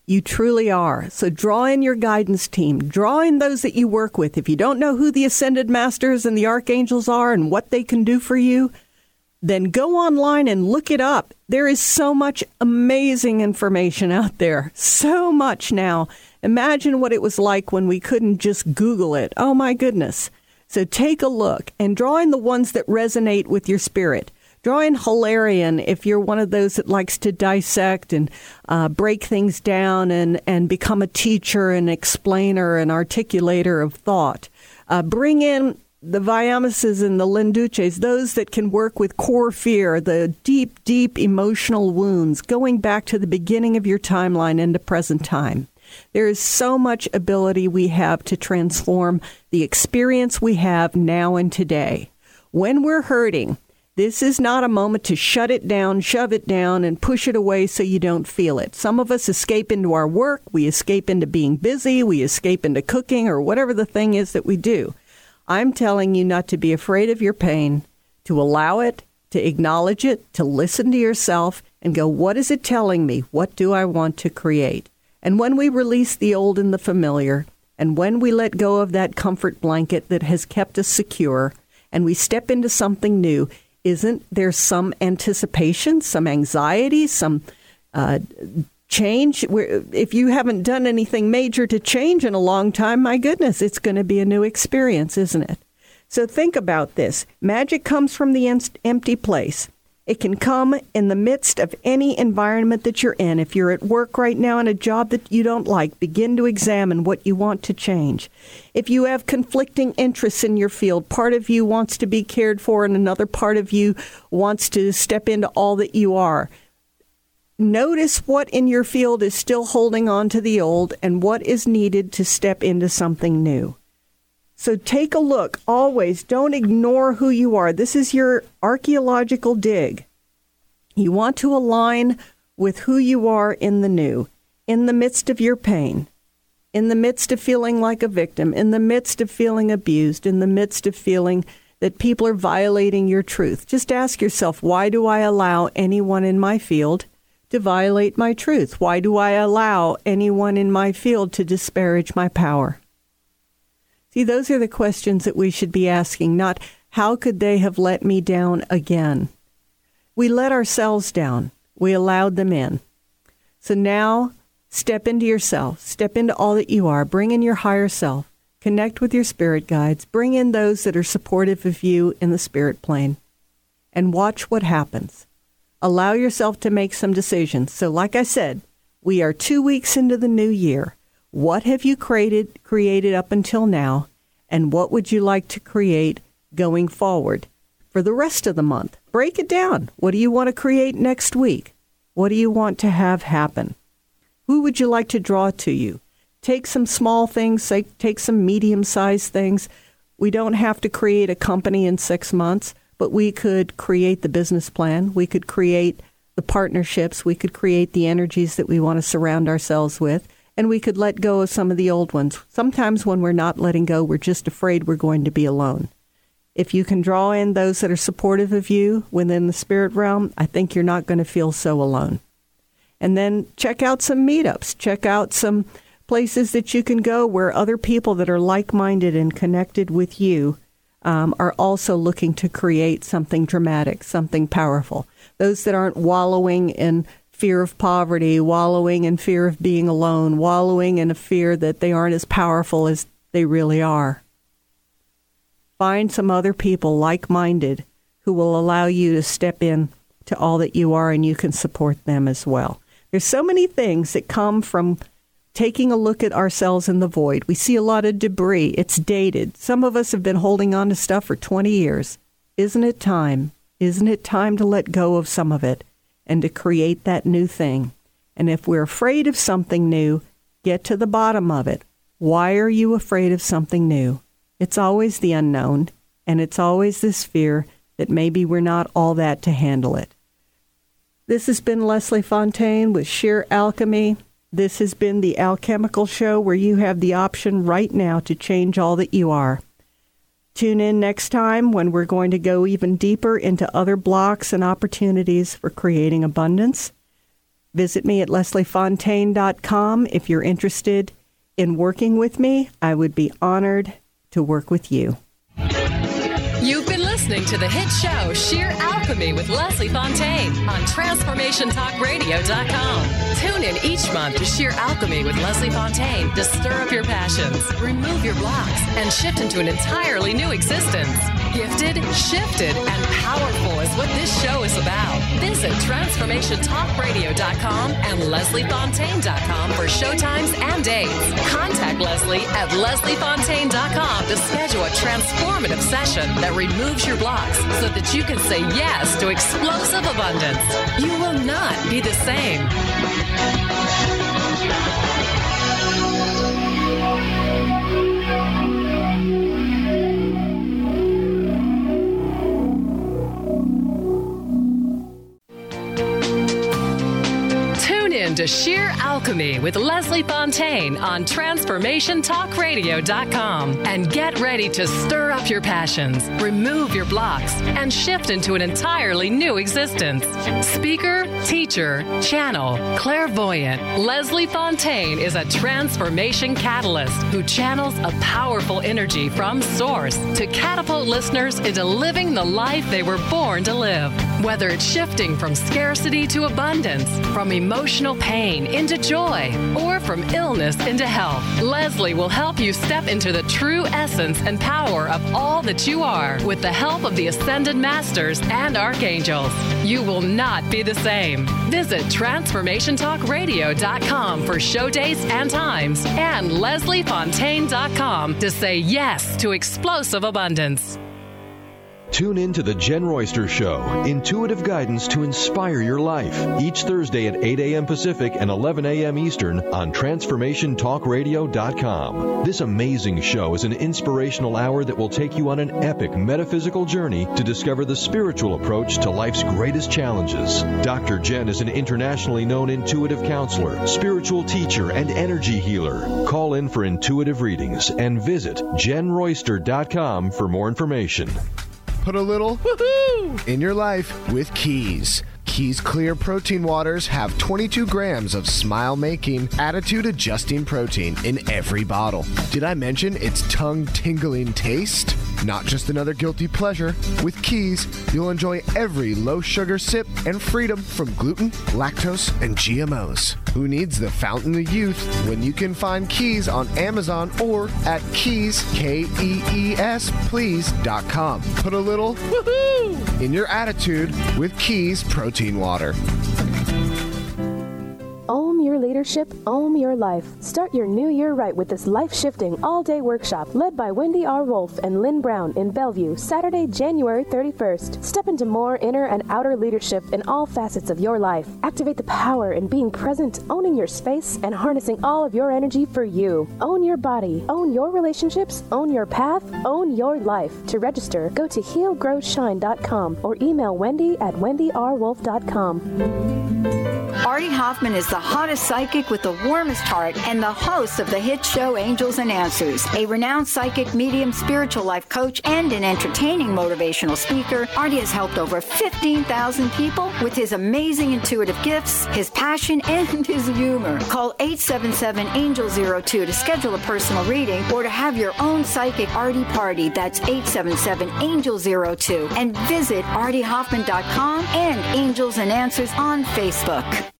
You truly are. So draw in your guidance team. Draw in those that you work with. If you don't know who the Ascended Masters and the Archangels are and what they can do for you, then go online and look it up. There is so much amazing information out there. So much now. Imagine what it was like when we couldn't just Google it. Oh, my goodness. So take a look and draw in the ones that resonate with your spirit. Draw in Hilarion if you're one of those that likes to dissect and uh, break things down and, and become a teacher, an explainer, an articulator of thought. Uh, bring in the Vayamases and the Linduches, those that can work with core fear, the deep, deep emotional wounds, going back to the beginning of your timeline into present time. There is so much ability we have to transform the experience we have now and today. When we're hurting, this is not a moment to shut it down, shove it down, and push it away so you don't feel it. Some of us escape into our work. We escape into being busy. We escape into cooking or whatever the thing is that we do. I'm telling you not to be afraid of your pain, to allow it, to acknowledge it, to listen to yourself and go, what is it telling me? What do I want to create? And when we release the old and the familiar, and when we let go of that comfort blanket that has kept us secure, and we step into something new, isn't there some anticipation, some anxiety, some uh, change? If you haven't done anything major to change in a long time, my goodness, it's going to be a new experience, isn't it? So think about this. Magic comes from the en- empty place. It can come in the midst of any environment that you're in. If you're at work right now in a job that you don't like, begin to examine what you want to change. If you have conflicting interests in your field, part of you wants to be cared for and another part of you wants to step into all that you are. Notice what in your field is still holding on to the old and what is needed to step into something new. So take a look. Always don't ignore who you are. This is your archaeological dig. You want to align with who you are in the new, in the midst of your pain, in the midst of feeling like a victim, in the midst of feeling abused, in the midst of feeling that people are violating your truth. Just ask yourself, why do I allow anyone in my field to violate my truth? Why do I allow anyone in my field to disparage my power? See, those are the questions that we should be asking, not how could they have let me down again? We let ourselves down. We allowed them in. So now step into yourself. Step into all that you are. Bring in your higher self. Connect with your spirit guides. Bring in those that are supportive of you in the spirit plane. And watch what happens. Allow yourself to make some decisions. So like I said, we are two weeks into the new year. What have you created created up until now, and what would you like to create going forward for the rest of the month? Break it down. What do you want to create next week? What do you want to have happen? Who would you like to draw to you? Take some small things, say, take some medium-sized things. We don't have to create a company in six months, but we could create the business plan. We could create the partnerships. We could create the energies that we want to surround ourselves with. And we could let go of some of the old ones. Sometimes when we're not letting go, we're just afraid we're going to be alone. If you can draw in those that are supportive of you within the spirit realm, I think you're not going to feel so alone. And then check out some meetups. Check out some places that you can go where other people that are like-minded and connected with you um, are also looking to create something dramatic, something powerful. Those that aren't wallowing in fear of poverty, wallowing in fear of being alone, wallowing in a fear that they aren't as powerful as they really are. Find some other people like-minded who will allow you to step in to all that you are, and you can support them as well. There's so many things that come from taking a look at ourselves in the void. We see a lot of debris. It's dated. Some of us have been holding on to stuff for twenty years. Isn't it time? Isn't it time to let go of some of it and to create that new thing? And if we're afraid of something new, get to the bottom of it. Why are you afraid of something new? It's always the unknown, and it's always this fear that maybe we're not all that to handle it. This has been Leslie Fontaine with Sheer Alchemy. This has been the Alchemical Show, where you have the option right now to change all that you are. Tune in next time when we're going to go even deeper into other blocks and opportunities for creating abundance. Visit me at leslie fontaine dot com if you're interested in working with me. I would be honored to work with you. You've been listening to the hit show Sheer Alchemy with Leslie Fontaine on transformation talk radio dot com. Tune in each month to Sheer Alchemy with Leslie Fontaine to stir up your passions, remove your blocks, and shift into an entirely new existence. Gifted, shifted, and powerful is what this show is about. Visit transformation talk radio dot com and leslie fontaine dot com for showtimes and dates. Contact Leslie at leslie fontaine dot com to schedule a transformative session that removes your blocks so that you can say yes to explosive abundance. You will not be the same. Tune in to Sheer Alchemy with Leslie Fontaine on transformation talk radio dot com and get ready to stir up your passions, remove your blocks, and shift into an entirely new existence. Speaker, teacher, channel, clairvoyant, Leslie Fontaine is a transformation catalyst who channels a powerful energy from source to catapult listeners into living the life they were born to live. Whether it's shifting from scarcity to abundance, from emotional pain into joy, or from illness into health, Leslie will help you step into the true essence and power of all that you are with the help of the Ascended Masters and Archangels. You will not be the same. Visit transformation talk radio dot com for show dates and times and leslie fontaine dot com to say yes to explosive abundance. Tune in to The Jen Royster Show, intuitive guidance to inspire your life, each Thursday at eight a.m. Pacific and eleven a.m. Eastern on transformation talk radio dot com. This amazing show is an inspirational hour that will take you on an epic metaphysical journey to discover the spiritual approach to life's greatest challenges. Doctor Jen is an internationally known intuitive counselor, spiritual teacher, and energy healer. Call in for intuitive readings and visit jen royster dot com for more information. Put a little woohoo in your life with Keys. Keys Clear Protein Waters have twenty-two grams of smile-making, attitude-adjusting protein in every bottle. Did I mention its tongue-tingling taste? Not just another guilty pleasure. With Keys, you'll enjoy every low-sugar sip and freedom from gluten, lactose, and G M Os. Who needs the fountain of youth when you can find Keys on Amazon or at keys, K E E S, please, dot com. Put a little woohoo in your attitude with Keys Protein Water. Own your leadership, own your life. Start your new year right with this life-shifting all-day workshop led by Wendy R. Wolf and Lynn Brown in Bellevue, Saturday, January thirty-first. Step into more inner and outer leadership in all facets of your life. Activate the power in being present, owning your space, and harnessing all of your energy for you. Own your body, own your relationships, own your path, own your life. To register, go to heal grow shine dot com or email Wendy at wendy r wolf dot com. Artie Hoffman is the hottest psychic with the warmest heart and the host of the hit show Angels and Answers. A renowned psychic, medium, spiritual life coach, and an entertaining motivational speaker, Artie has helped over fifteen thousand people with his amazing intuitive gifts, his passion, and his humor. Call eight seven seven, angel zero two to schedule a personal reading or to have your own psychic Artie party. That's eight seven seven, angel zero two. And visit artie hoffman dot com and Angels and Answers on Facebook.